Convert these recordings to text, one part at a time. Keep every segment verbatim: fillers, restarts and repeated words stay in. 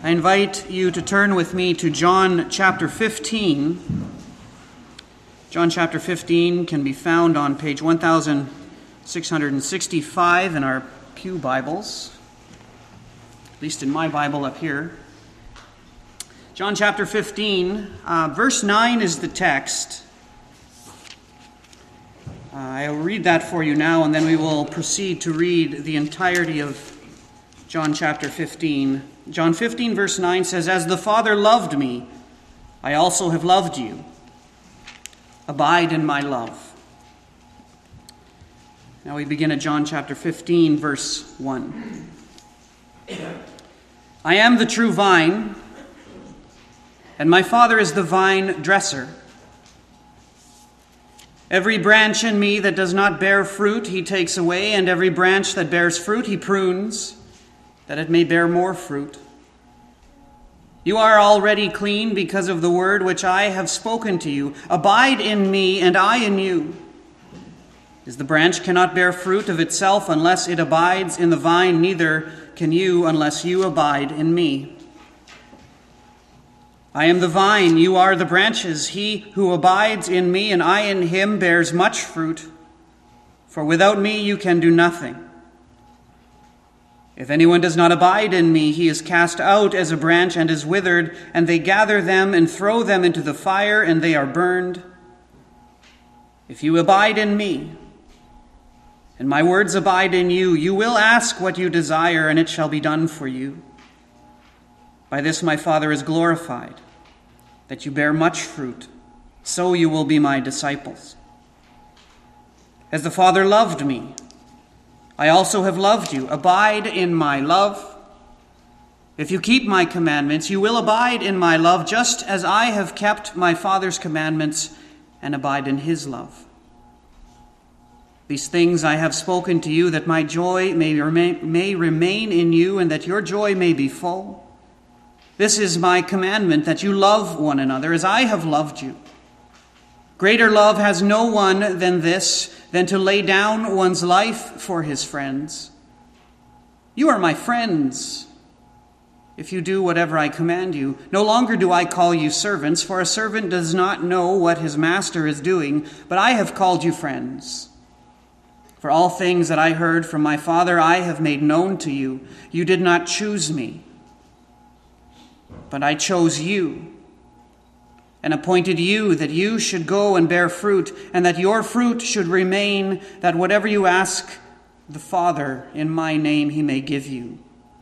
I invite you to turn with me to John chapter fifteen. John chapter fifteen can be found on page one thousand six hundred sixty-five in our pew Bibles, at least in my Bible up here. John chapter fifteen, uh, verse nine is the text. Uh, I'll read that for you now, and then we will proceed to read the entirety of John chapter fifteen. John fifteen verse nine says, "As the Father loved me, I also have loved you. Abide in my love." Now we begin at John chapter fifteen verse one. "I am the true vine, and my Father is the vine dresser. Every branch in me that does not bear fruit he takes away, and every branch that bears fruit he prunes, that it may bear more fruit. You are already clean because of the word which I have spoken to you. Abide in me, and I in you. As the branch cannot bear fruit of itself unless it abides in the vine, neither can you unless you abide in me. I am the vine, you are the branches. He who abides in me and I in him bears much fruit, for without me you can do nothing. If anyone does not abide in me, he is cast out as a branch and is withered, and they gather them and throw them into the fire, and they are burned. If you abide in me, and my words abide in you, you will ask what you desire, and it shall be done for you. By this my Father is glorified, that you bear much fruit, so you will be my disciples. As the Father loved me, I also have loved you. Abide in my love. If you keep my commandments, you will abide in my love, just as I have kept my Father's commandments and abide in his love. These things I have spoken to you, that my joy may remain, may remain in you, and that your joy may be full. This is my commandment, that you love one another as I have loved you. Greater love has no one than this, than to lay down one's life for his friends. You are my friends, if you do whatever I command you. No longer do I call you servants, for a servant does not know what his master is doing, but I have called you friends. For all things that I heard from my Father I have made known to you. You did not choose me, but I chose you, and appointed you that you should go and bear fruit, and that your fruit should remain, that whatever you ask the Father in my name he may give you.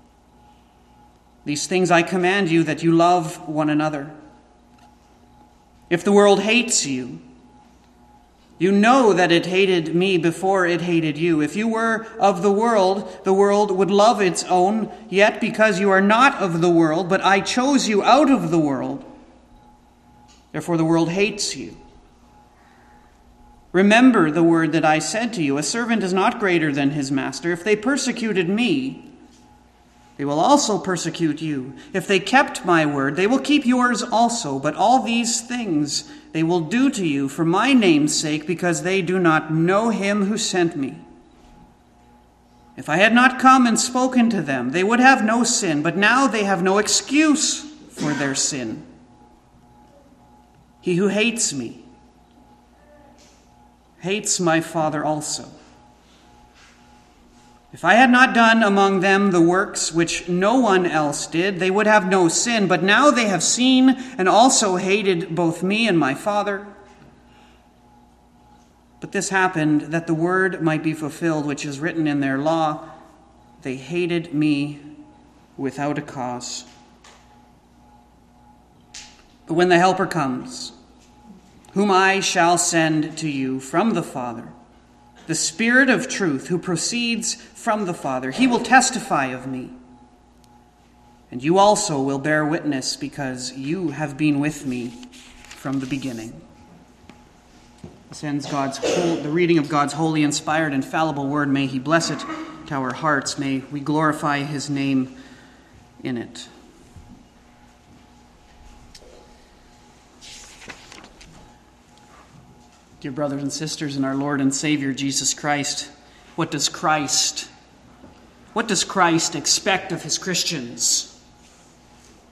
These things I command you, that you love one another. If the world hates you, you know that it hated me before it hated you. If you were of the world, the world would love its own. Yet because you are not of the world, but I chose you out of the world, therefore the world hates you. Remember the word that I said to you, a servant is not greater than his master. If they persecuted me, they will also persecute you. If they kept my word, they will keep yours also. But all these things they will do to you for my name's sake, because they do not know him who sent me. If I had not come and spoken to them, they would have no sin, but now they have no excuse for their sin. He who hates me hates my Father also. If I had not done among them the works which no one else did, they would have no sin. But now they have seen and also hated both me and my Father. But this happened that the word might be fulfilled, which is written in their law, they hated me without a cause. But when the Helper comes, whom I shall send to you from the Father, the Spirit of truth who proceeds from the Father, he will testify of me. And you also will bear witness, because you have been with me from the beginning. This ends God's whole, the reading of God's holy, inspired, infallible word. May he bless it to our hearts. May we glorify his name in it. Dear brothers and sisters in our Lord and Savior Jesus Christ, what does Christ, what does Christ expect of his Christians?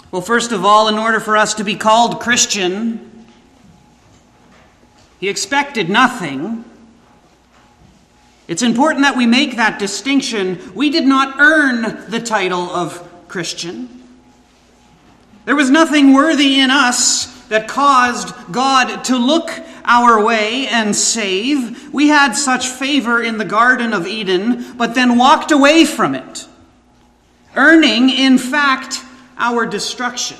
Well, first of all, in order for us to be called Christian, he expected nothing. It's important that we make that distinction. We did not earn the title of Christian. There was nothing worthy in us that caused God to look our way and save. We had such favor in the Garden of Eden, but then walked away from it, earning, in fact, our destruction.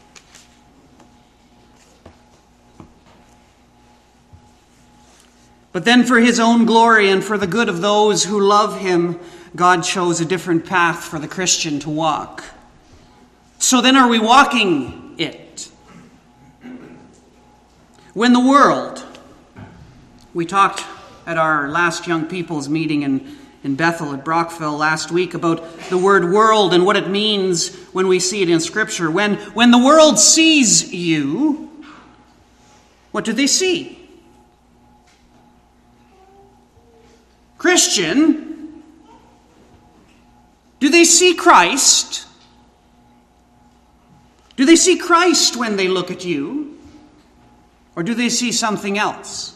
But then for his own glory and for the good of those who love him, God chose a different path for the Christian to walk. So then are we walking it? When the world, we talked at our last young people's meeting in, in Bethel at Brockville last week about the word world and what it means when we see it in Scripture. When, when the world sees you, what do they see? Christian, do they see Christ? Do they see Christ when they look at you? Or do they see something else?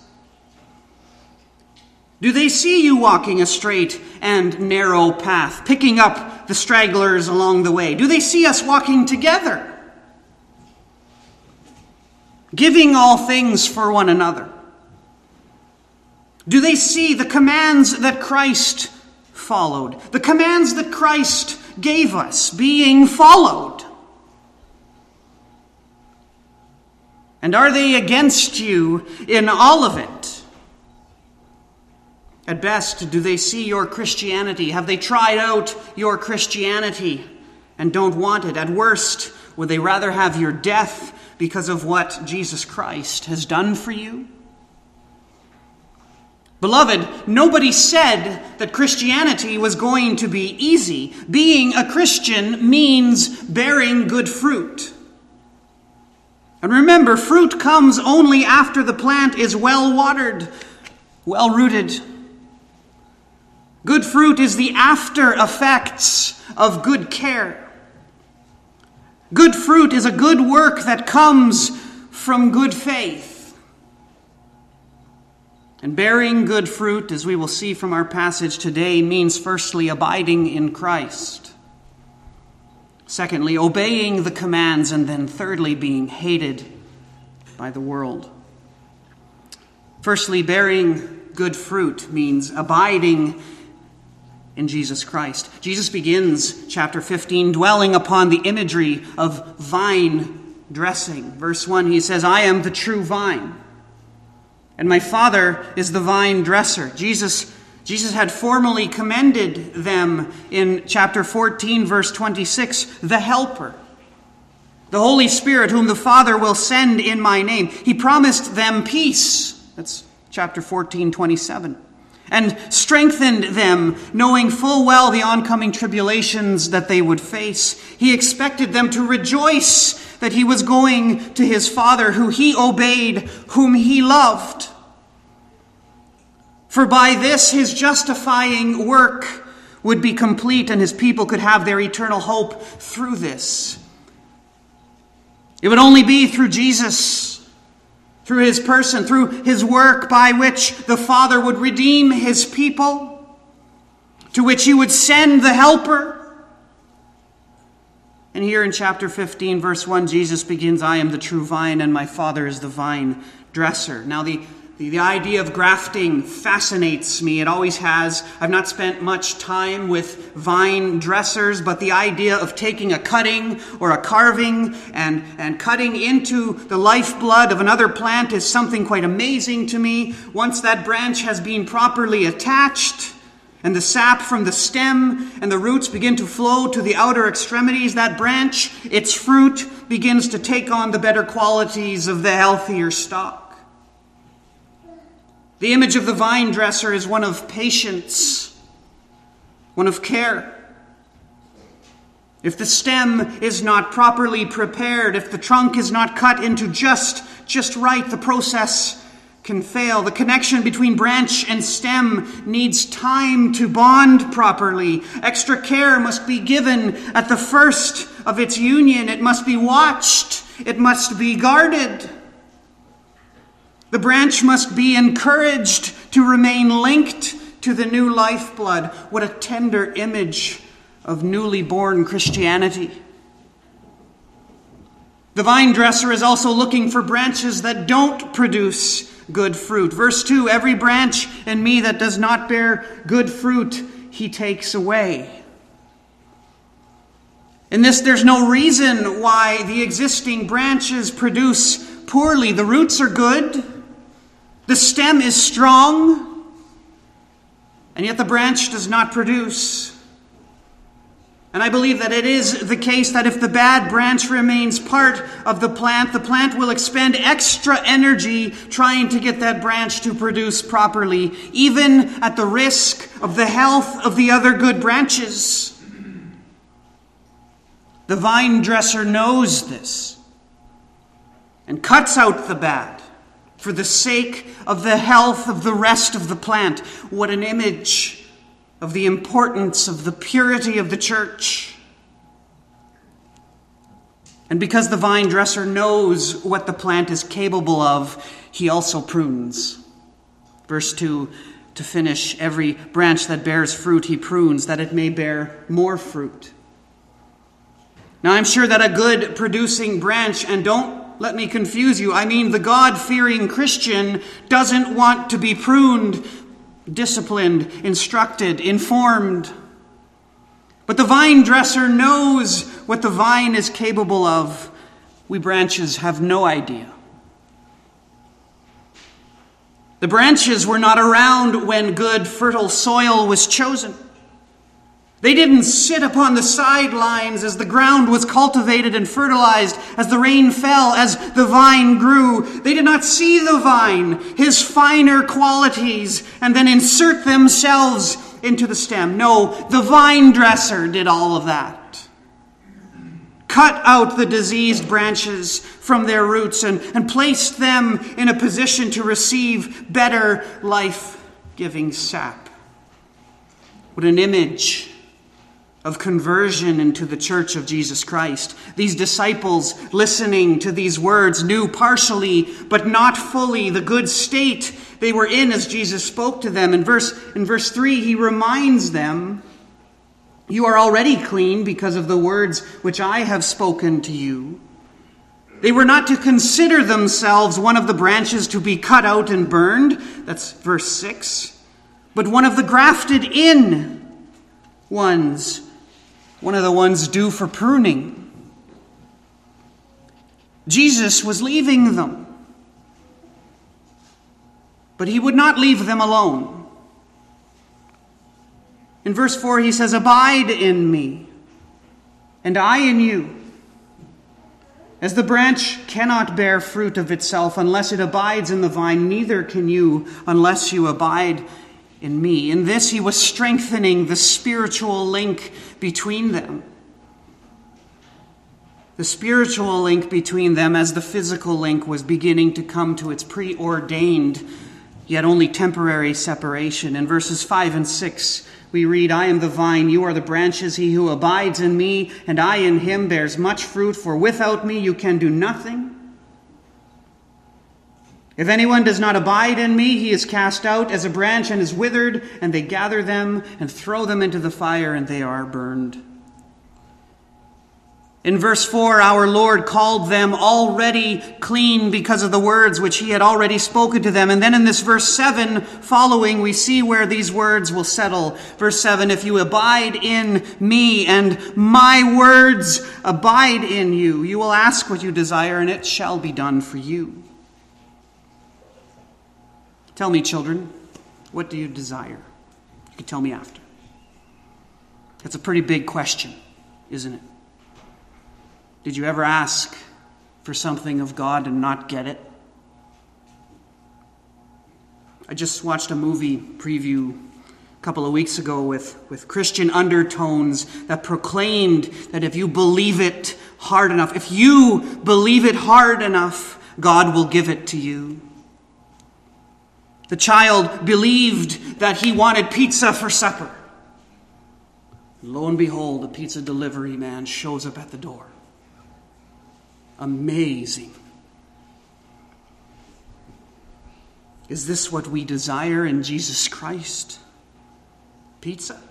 Do they see you walking a straight and narrow path, picking up the stragglers along the way? Do they see us walking together, giving all things for one another? Do they see the commands that Christ followed, the commands that Christ gave us being followed? And are they against you in all of it? At best, do they see your Christianity? Have they tried out your Christianity and don't want it? At worst, would they rather have your death because of what Jesus Christ has done for you? Beloved, nobody said that Christianity was going to be easy. Being a Christian means bearing good fruit. And remember, fruit comes only after the plant is well watered, well rooted. Good fruit is the after effects of good care. Good fruit is a good work that comes from good faith. And bearing good fruit, as we will see from our passage today, means firstly abiding in Christ. Secondly, obeying the commands, and then thirdly, being hated by the world. Firstly, bearing good fruit means abiding in Jesus Christ. Jesus begins chapter fifteen dwelling upon the imagery of vine dressing. Verse one, he says, I am the true vine, and my Father is the vine dresser. Jesus, Jesus had formally commended them in chapter fourteen, verse twenty-six, the Helper, the Holy Spirit, whom the Father will send in my name. He promised them peace. That's chapter fourteen, twenty-seven. And strengthened them, knowing full well the oncoming tribulations that they would face. He expected them to rejoice that he was going to his Father, who he obeyed, whom he loved. For by this his justifying work would be complete, and his people could have their eternal hope through this. It would only be through Jesus, through his person, through his work, by which the Father would redeem his people, to which he would send the Helper. And here in chapter fifteen, verse one, Jesus begins, I am the true vine, and my Father is the vine dresser. Now the The idea of grafting fascinates me. It always has. I've not spent much time with vine dressers, but the idea of taking a cutting or a carving and, and cutting into the lifeblood of another plant is something quite amazing to me. Once that branch has been properly attached and the sap from the stem and the roots begin to flow to the outer extremities, that branch, its fruit, begins to take on the better qualities of the healthier stock. The image of the vine dresser is one of patience, one of care. If the stem is not properly prepared, if the trunk is not cut into just, just right, the process can fail. The connection between branch and stem needs time to bond properly. Extra care must be given at the first of its union. It must be watched. It must be guarded. The branch must be encouraged to remain linked to the new lifeblood. What a tender image of newly born Christianity. The vine dresser is also looking for branches that don't produce good fruit. Verse two, every branch in me that does not bear good fruit, he takes away. In this, there's no reason why the existing branches produce poorly. The roots are good. The stem is strong. And yet the branch does not produce. And I believe that it is the case that if the bad branch remains part of the plant, the plant will expend extra energy trying to get that branch to produce properly, even at the risk of the health of the other good branches. The vine dresser knows this and cuts out the bad for the sake of the health of the rest of the plant. What an image of the importance of the purity of the church. And because the vine dresser knows what the plant is capable of, he also prunes. Verse two, to finish, every branch that bears fruit he prunes, that it may bear more fruit. Now I'm sure that a good producing branch, and don't let me confuse you, I mean the God-fearing Christian, doesn't want to be pruned, disciplined, instructed, informed. But the vine dresser knows what the vine is capable of. We branches have no idea. The branches were not around when good, fertile soil was chosen. They didn't sit upon the sidelines as the ground was cultivated and fertilized, as the rain fell, as the vine grew. They did not see the vine, his finer qualities, and then insert themselves into the stem. No, the vine dresser did all of that. Cut out the diseased branches from their roots and, and placed them in a position to receive better life-giving sap. What an image of conversion into the church of Jesus Christ. These disciples, listening to these words, knew partially, but not fully, the good state they were in as Jesus spoke to them. In verse, in verse three, he reminds them, you are already clean because of the words which I have spoken to you. They were not to consider themselves one of the branches to be cut out and burned. That's verse six. But one of the grafted in ones, one of the ones due for pruning. Jesus was leaving them, but he would not leave them alone. In verse four, he says, abide in me, and I in you. As the branch cannot bear fruit of itself unless it abides in the vine, neither can you unless you abide in me. In this, he was strengthening the spiritual link between them. The spiritual link between them as the physical link was beginning to come to its preordained, yet only temporary separation. In verses five and six, we read, I am the vine, you are the branches. He who abides in me, and I in him, bears much fruit, for without me you can do nothing. If anyone does not abide in me, he is cast out as a branch and is withered, and they gather them and throw them into the fire, and they are burned. In verse four, our Lord called them already clean because of the words which he had already spoken to them. And then in this verse seven following, we see where these words will settle. Verse seven, if you abide in me and my words abide in you, you will ask what you desire, and it shall be done for you. Tell me, children, what do you desire? You can tell me after. That's a pretty big question, isn't it? Did you ever ask for something of God and not get it? I just watched a movie preview a couple of weeks ago with, with Christian undertones that proclaimed that if you believe it hard enough, if you believe it hard enough, God will give it to you. The child believed that he wanted pizza for supper. Lo and behold, a pizza delivery man shows up at the door. Amazing. Is this what we desire in Jesus Christ? Pizza?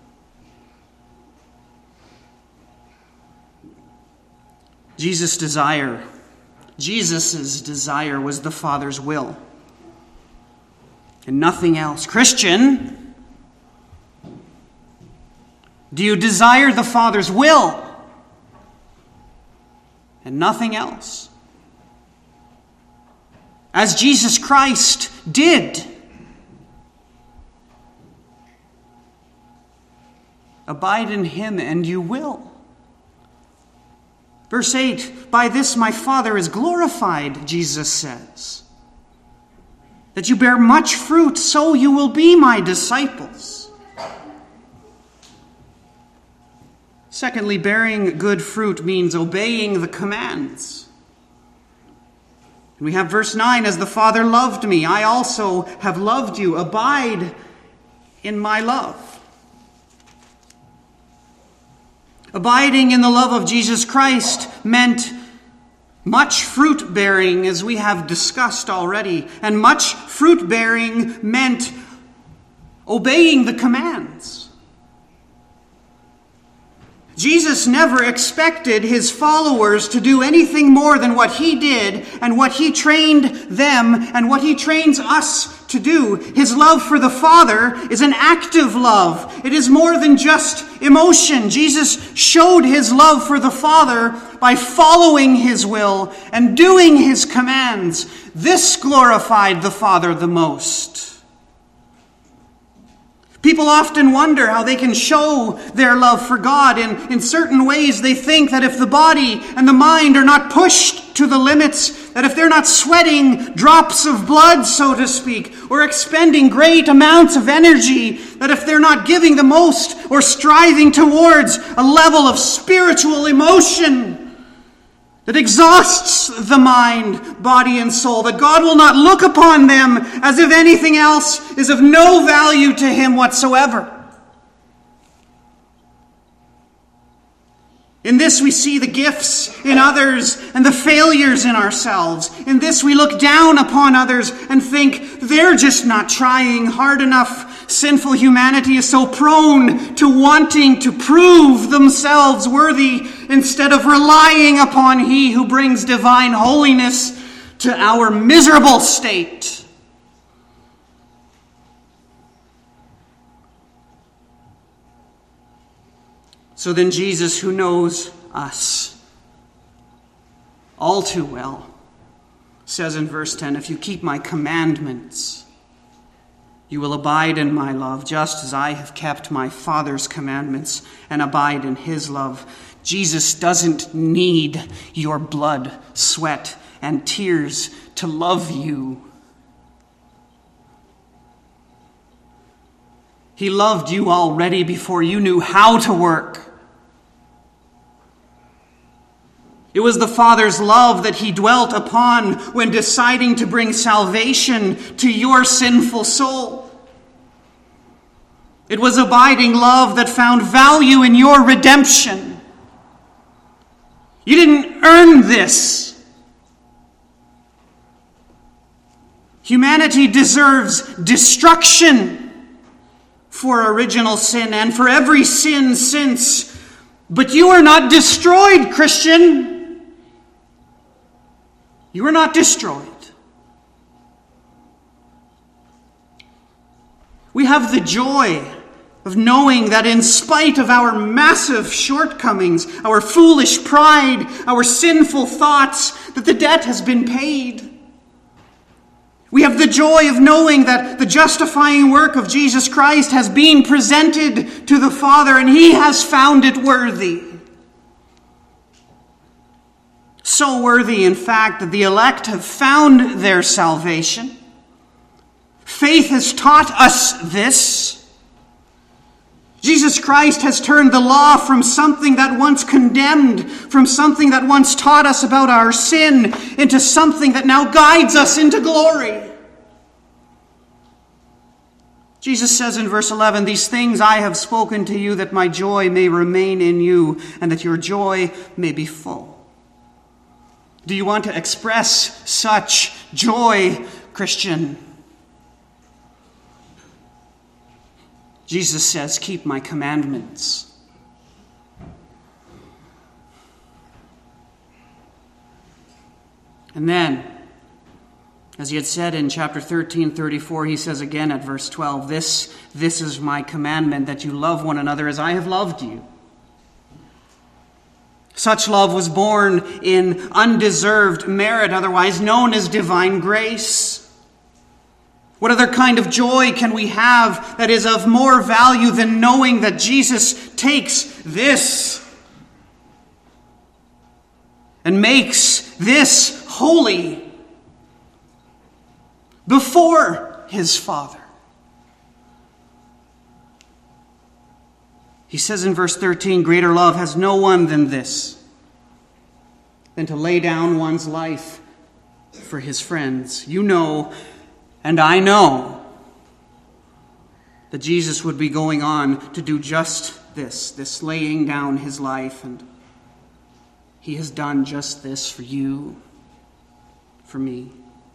Jesus' desire, Jesus' desire was the Father's will. And nothing else. Christian, do you desire the Father's will and nothing else? As Jesus Christ did. Abide in him and you will. Verse eight, by this my Father is glorified, Jesus says. That you bear much fruit, so you will be my disciples. Secondly, bearing good fruit means obeying the commands. We have verse nine, as the Father loved me, I also have loved you. Abide in my love. Abiding in the love of Jesus Christ meant much fruit bearing, as we have discussed already. And much fruit bearing meant obeying the commands. Jesus never expected his followers to do anything more than what he did and what he trained them and what he trains us to do. His love for the Father is an active love. It is more than just emotion. Jesus showed his love for the Father by following his will and doing his commands. This glorified the Father the most. People often wonder how they can show their love for God. In, in certain ways, they think that if the body and the mind are not pushed to the limits, that if they're not sweating drops of blood, so to speak, or expending great amounts of energy, that if they're not giving the most or striving towards a level of spiritual emotion that exhausts the mind, body, and soul, that God will not look upon them as if anything else is of no value to him whatsoever. In this we see the gifts in others and the failures in ourselves. In this we look down upon others and think they're just not trying hard enough. Sinful humanity is so prone to wanting to prove themselves worthy instead of relying upon he who brings divine holiness to our miserable state. So then Jesus, who knows us all too well, says in verse ten, if you keep my commandments, you will abide in my love, just as I have kept my Father's commandments and abide in his love. Jesus doesn't need your blood, sweat, and tears to love you. He loved you already before you knew how to work. It was the Father's love that he dwelt upon when deciding to bring salvation to your sinful soul. It was abiding love that found value in your redemption. You didn't earn this. Humanity deserves destruction for original sin and for every sin since. But you are not destroyed, Christian. You are not destroyed. We have the joy of knowing that in spite of our massive shortcomings, our foolish pride, our sinful thoughts, that the debt has been paid. We have the joy of knowing that the justifying work of Jesus Christ has been presented to the Father and he has found it worthy. So worthy, in fact, that the elect have found their salvation. Faith has taught us this. Jesus Christ has turned the law from something that once condemned, from something that once taught us about our sin, into something that now guides us into glory. Jesus says in verse eleven, "These things I have spoken to you, that my joy may remain in you, and that your joy may be full." Do you want to express such joy, Christian? Jesus says, "Keep my commandments." And then, as he had said in chapter thirteen, thirty-four, he says again at verse twelve, This, this is my commandment, that you love one another as I have loved you. Such love was born in undeserved merit, otherwise known as divine grace. What other kind of joy can we have that is of more value than knowing that Jesus takes this and makes this holy before his Father? He says in verse thirteen, "Greater love has no one than this, than to lay down one's life for his friends." You know, and I know, that Jesus would be going on to do just this, this laying down his life, and he has done just this for you, for me.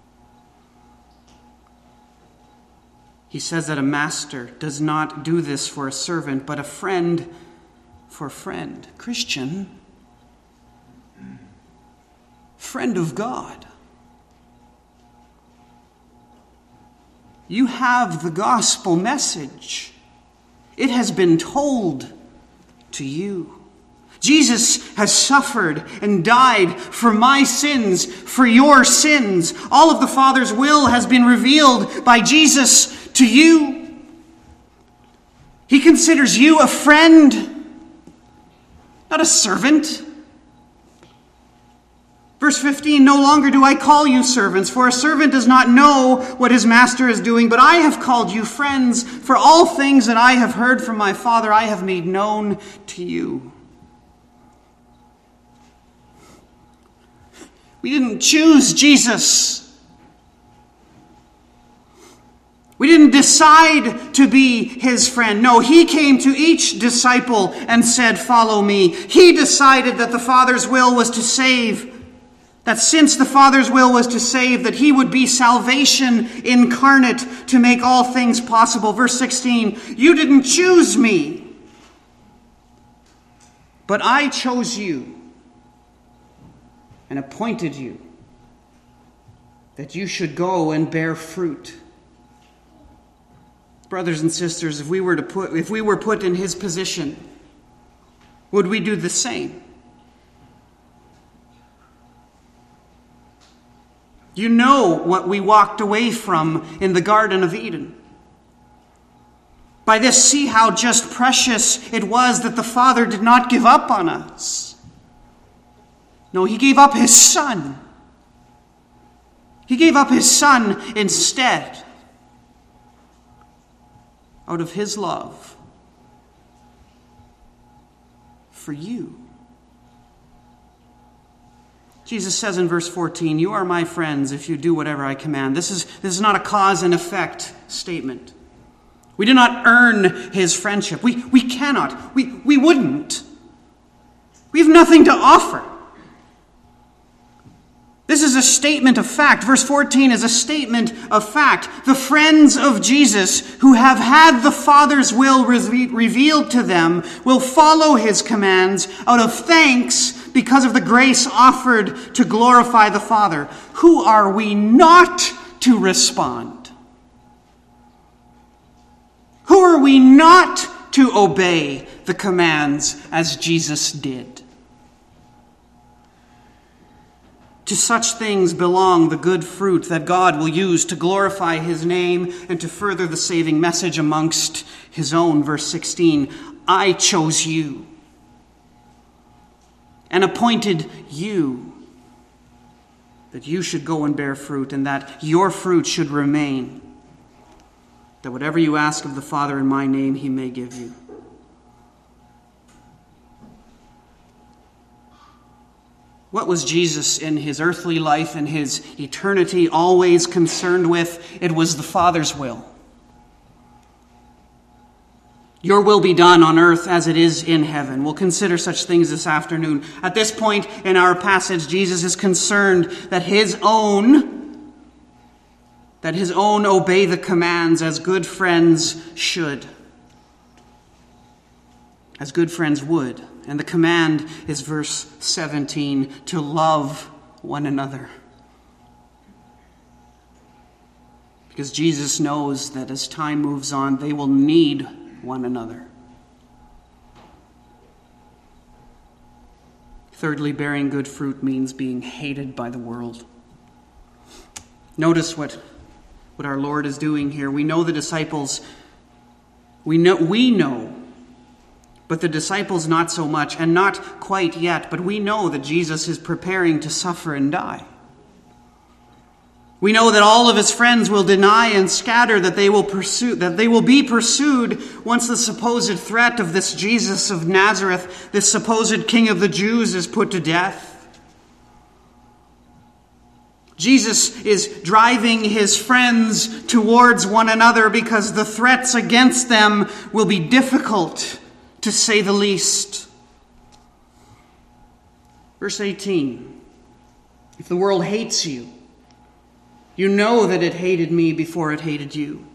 He says that a master does not do this for a servant, but a friend for a friend. Christian, friend of God, you have the gospel message. It has been told to you. Jesus has suffered and died for my sins, for your sins. All of the Father's will has been revealed by Jesus to you. He considers you a friend, not a servant. Verse fifteen, "No longer do I call you servants, for a servant does not know what his master is doing, but I have called you friends, for all things that I have heard from my Father I have made known to you." We didn't choose Jesus. We didn't decide to be his friend. No, he came to each disciple and said, "Follow me." He decided that the Father's will was to save. That since the Father's will was to save, that he would be salvation incarnate to make all things possible. Verse sixteen, "You didn't choose me, but I chose you and appointed you that you should go and bear fruit." Brothers and sisters, if we were to put, if we were put in his position, would we do the same? You know what we walked away from in the Garden of Eden. By this, see how just precious it was that the Father did not give up on us. No, he gave up his Son. He gave up his Son instead, out of his love for you. Jesus says in verse fourteen, "You are my friends if you do whatever I command." This is, this is not a cause and effect statement. We do not earn his friendship. We, we cannot. We, we wouldn't. We have nothing to offer. This is a statement of fact. Verse fourteen is a statement of fact. The friends of Jesus who have had the Father's will re- revealed to them will follow his commands out of thanks because of the grace offered to glorify the Father. Who are we not to respond? Who are we not to obey the commands as Jesus did? To such things belong the good fruit that God will use to glorify his name and to further the saving message amongst his own. Verse sixteen, "I chose you and appointed you that you should go and bear fruit, and that your fruit should remain, that whatever you ask of the Father in my name, he may give you." What was Jesus in his earthly life and his eternity always concerned with? It was the Father's will. Your will be done on earth as it is in heaven. We'll consider such things this afternoon. At this point in our passage, Jesus is concerned that his own, that his own obey the commands as good friends should. As good friends would. And the command is verse seventeen, to love one another. Because Jesus knows that as time moves on, they will need one another. Thirdly, bearing good fruit means being hated by the world. Notice what, what our Lord is doing here. We know the disciples, we know, we know, but the disciples not so much, and not quite yet, but we know that Jesus is preparing to suffer and die. We know that all of his friends will deny and scatter, that they will pursue, that they will be pursued once the supposed threat of this Jesus of Nazareth, this supposed King of the Jews, is put to death. Jesus is driving his friends towards one another because the threats against them will be difficult, to say the least. Verse eighteen, if the world hates you, you know that it hated me before it hated you.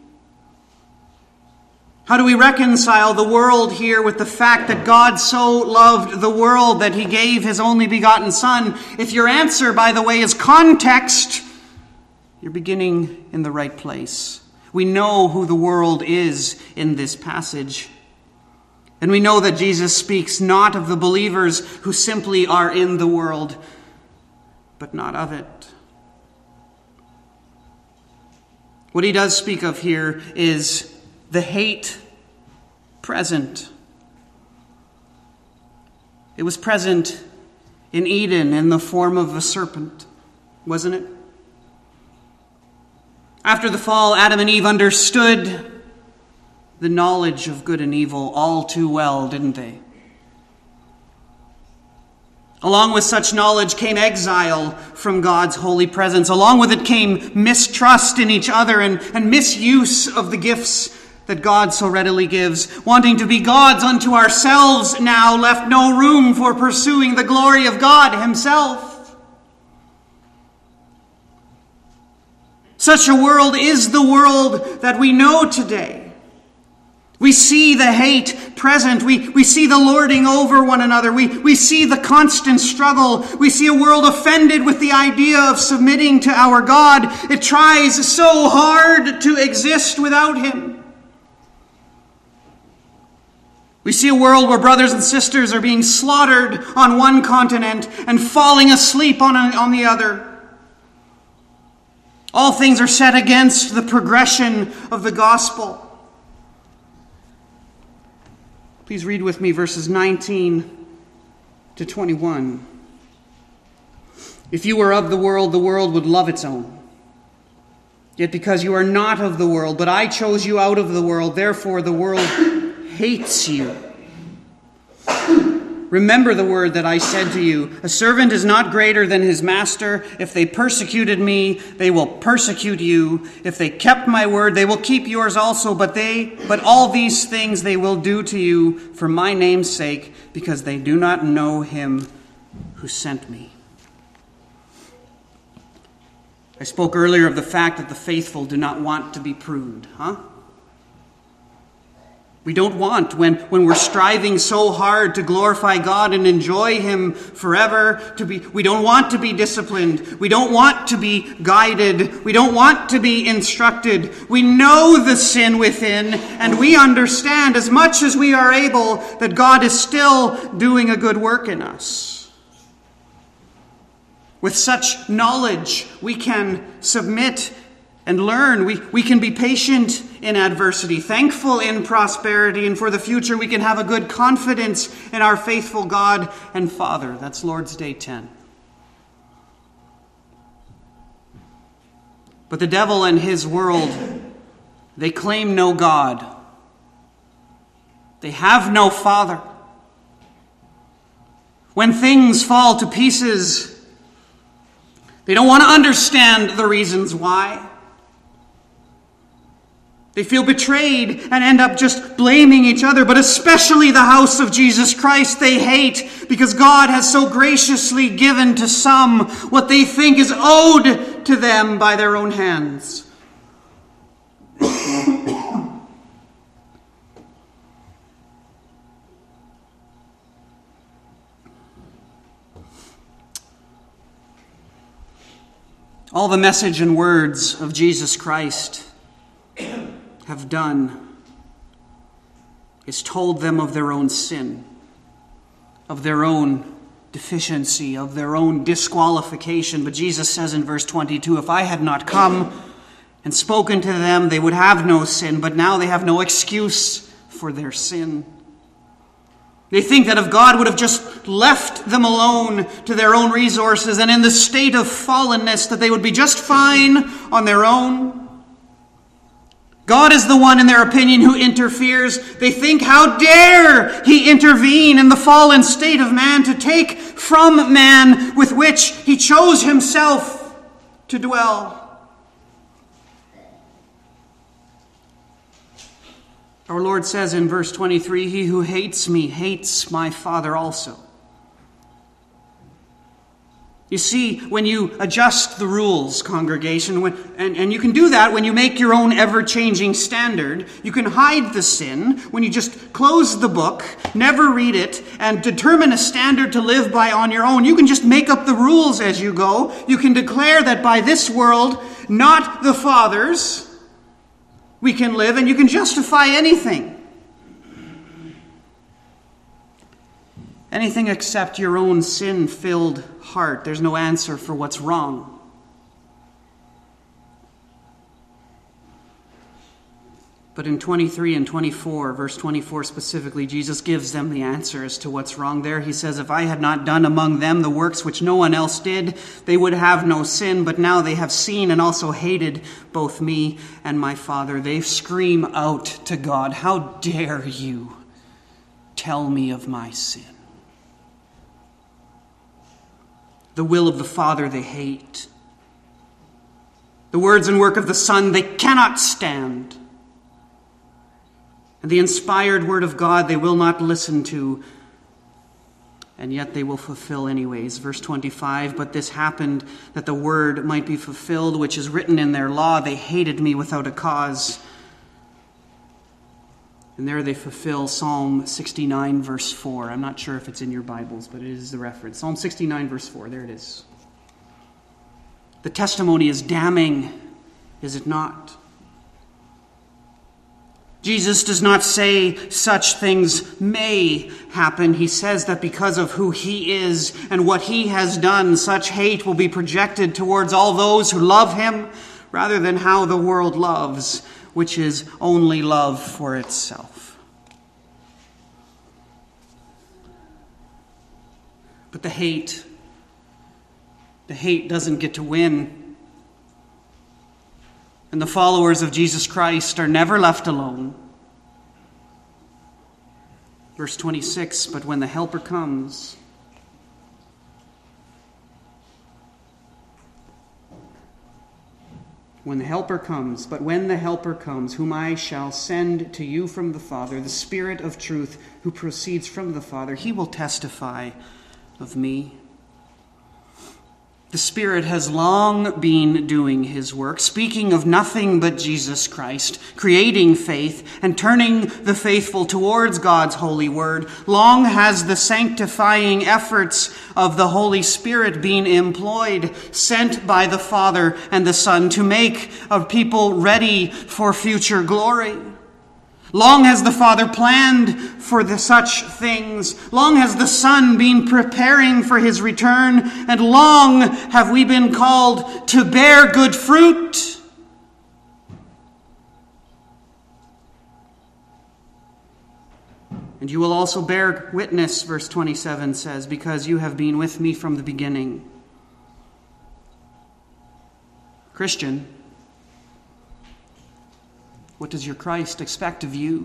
How do we reconcile the world here with the fact that God so loved the world that he gave his only begotten Son? If your answer, by the way, is context, you're beginning in the right place. We know who the world is in this passage. And we know that Jesus speaks not of the believers who simply are in the world, but not of it. What he does speak of here is the hate present. It was present in Eden in the form of a serpent, wasn't it? After the fall, Adam and Eve understood the knowledge of good and evil all too well, didn't they? Along with such knowledge came exile from God's holy presence. Along with it came mistrust in each other and, and misuse of the gifts that God so readily gives. Wanting to be gods unto ourselves now left no room for pursuing the glory of God himself. Such a world is the world that we know today. We see the hate present. We, we see the lording over one another. We, we see the constant struggle. We see a world offended with the idea of submitting to our God. It tries so hard to exist without him. We see a world where brothers and sisters are being slaughtered on one continent and falling asleep on, a, on the other. All things are set against the progression of the gospel. Please read with me verses nineteen to twenty-one. If you were of the world, the world would love its own. Yet because you are not of the world, but I chose you out of the world, therefore the world hates you. Remember the word that I said to you, a servant is not greater than his master. If they persecuted me, they will persecute you. If they kept my word, they will keep yours also. But they, but all these things they will do to you for my name's sake, because they do not know him who sent me. I spoke earlier of the fact that the faithful do not want to be pruned, huh? We don't want, when, when we're striving so hard to glorify God and enjoy him forever, to be, we don't want to be disciplined. We don't want to be guided. We don't want to be instructed. We know the sin within, and we understand as much as we are able that God is still doing a good work in us. With such knowledge, we can submit and learn. We, we can be patient in adversity, thankful in prosperity, and for the future we can have a good confidence in our faithful God and Father. That's Lord's Day ten. But the devil and his world, they claim no God. They have no Father. When things fall to pieces, they don't want to understand the reasons why. They feel betrayed and end up just blaming each other, but especially the house of Jesus Christ they hate because God has so graciously given to some what they think is owed to them by their own hands. All the message and words of Jesus Christ have done is told them of their own sin, of their own deficiency, of their own disqualification. But Jesus says in verse twenty-two, if I had not come and spoken to them, they would have no sin, but now they have no excuse for their sin. They think that if God would have just left them alone to their own resources and in the state of fallenness, that they would be just fine on their own. God is the one, in their opinion, who interferes. They think, how dare he intervene in the fallen state of man to take from man with which he chose himself to dwell. Our Lord says in verse twenty-three, he who hates me hates my Father also. You see, when you adjust the rules, congregation, when, and, and you can do that when you make your own ever-changing standard. You can hide the sin when you just close the book, never read it, and determine a standard to live by on your own. You can just make up the rules as you go. You can declare that by this world, not the Father's, we can live, and you can justify anything. Anything except your own sin-filled heart. There's no answer for what's wrong. But in twenty-three and twenty-four, verse twenty-four specifically, Jesus gives them the answer as to what's wrong there. He says, if I had not done among them the works which no one else did, they would have no sin. But now they have seen and also hated both me and my Father. They scream out to God, how dare you tell me of my sin? The will of the Father they hate. The words and work of the Son they cannot stand. And the inspired word of God they will not listen to, and yet they will fulfill anyways. Verse twenty-five, but this happened that the word might be fulfilled, which is written in their law. They hated me without a cause. And there they fulfill Psalm sixty-nine, verse four. I'm not sure if it's in your Bibles, but it is the reference. Psalm sixty-nine, verse four. There it is. The testimony is damning, is it not? Jesus does not say such things may happen. He says that because of who he is and what he has done, such hate will be projected towards all those who love him rather than how the world loves, which is only love for itself. But the hate, the hate doesn't get to win. And the followers of Jesus Christ are never left alone. Verse twenty-six, but when the Helper comes, when the Helper comes, but when the Helper comes, whom I shall send to you from the Father, the Spirit of truth who proceeds from the Father, he will testify of me. The Spirit has long been doing his work, speaking of nothing but Jesus Christ, creating faith and turning the faithful towards God's holy word. Long has the sanctifying efforts of the Holy Spirit been employed, sent by the Father and the Son to make a people ready for future glory. Long has the Father planned for the such things. Long has the Son been preparing for his return. And long have we been called to bear good fruit. And you will also bear witness, verse twenty-seven says, because you have been with me from the beginning. Christian, what does your Christ expect of you?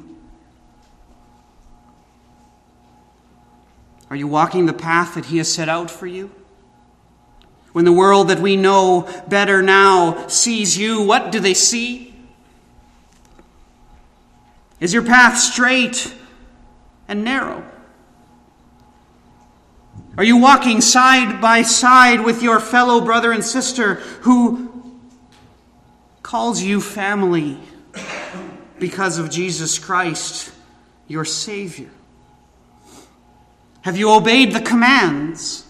Are you walking the path that he has set out for you? When the world that we know better now sees you, what do they see? Is your path straight and narrow? Are you walking side by side with your fellow brother and sister who calls you family because of Jesus Christ, your Savior? Have you obeyed the commands?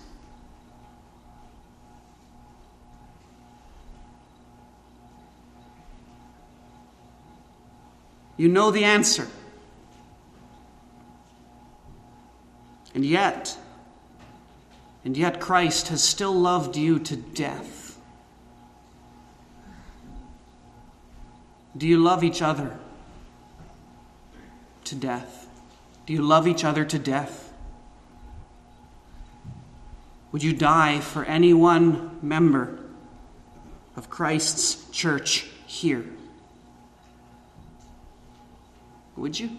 You know the answer. And yet, and yet Christ has still loved you to death. Do you love each other to death? Do you love each other to death? Would you die for any one member of Christ's church here? Would you?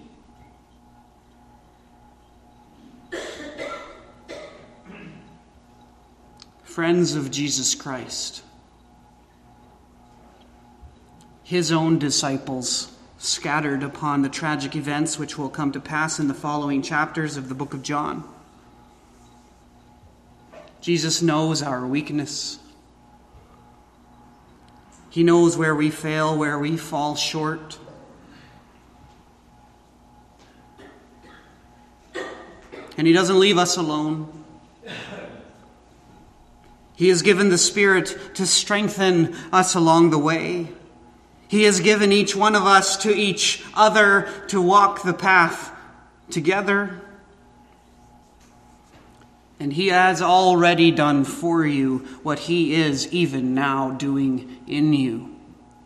Friends of Jesus Christ, his own disciples scattered upon the tragic events which will come to pass in the following chapters of the book of John. Jesus knows our weakness. He knows where we fail, where we fall short. And he doesn't leave us alone. He has given the Spirit to strengthen us along the way. He has given each one of us to each other to walk the path together. And he has already done for you what he is even now doing in you.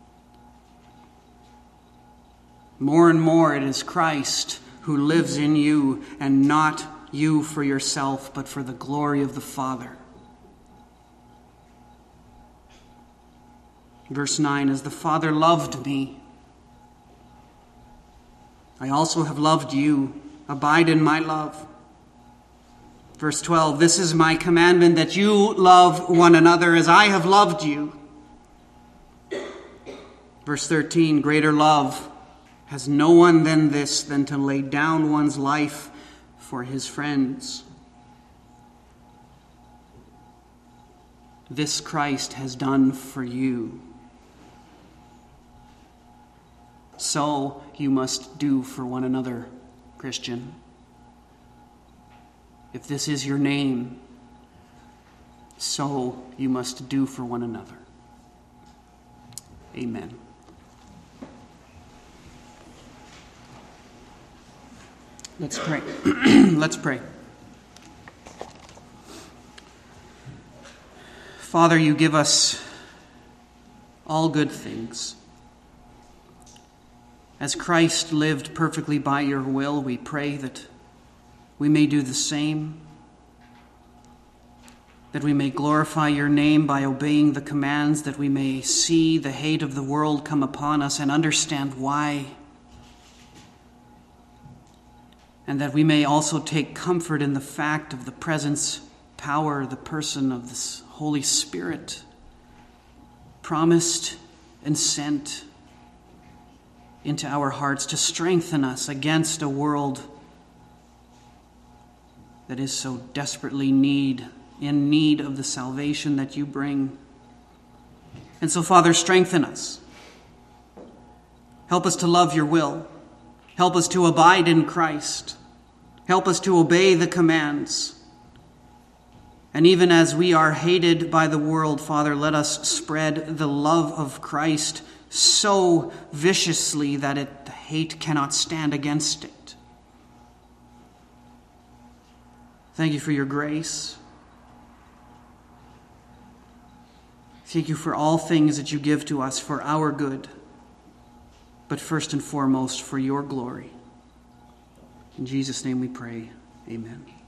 More and more it is Christ who lives in you, and not you for yourself, but for the glory of the Father. Verse nine, as the Father loved me, I also have loved you. Abide in my love. Verse twelve, this is my commandment, that you love one another as I have loved you. Verse thirteen, greater love has no one than this, than to lay down one's life for his friends. This Christ has done for you. So you must do for one another, Christian. If this is your name, so you must do for one another. Amen. Let's pray. Let's pray. Father, you give us all good things. As Christ lived perfectly by your will, we pray that we may do the same, that we may glorify your name by obeying the commands, that we may see the hate of the world come upon us and understand why, and that we may also take comfort in the fact of the presence, power, the person of this Holy Spirit, promised and sent into our hearts to strengthen us against a world that is so desperately need, in need of the salvation that you bring. And so, Father, strengthen us. Help us to love your will. Help us to abide in Christ. Help us to obey the commands. And even as we are hated by the world, Father, let us spread the love of Christ so viciously that it, the hate cannot stand against it. Thank you for your grace. Thank you for all things that you give to us for our good, but first and foremost for your glory. In Jesus' name we pray. Amen.